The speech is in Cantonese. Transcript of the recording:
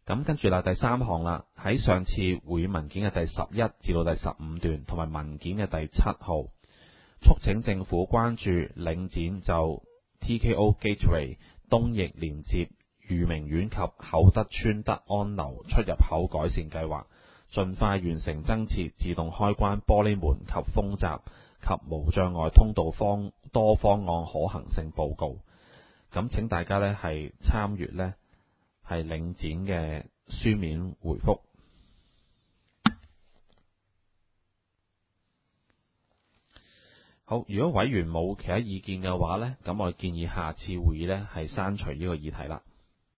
咁跟住啦，第三項啦，喺上次會議文件嘅第11至到第15段，同埋文件嘅第7號，促請政府關注領展就 TKO Gateway 東翼連接裕明苑及厚德邨德安樓出入口改善計劃，盡快完成增設自動開關玻璃門及風閘及無障礙通道多方案可行性報告。咁請大家呢係參閱呢係領展嘅書面回覆。好，如果委員冇其他意見嘅話呢，咁我建議下次會議呢係刪除呢個議題啦。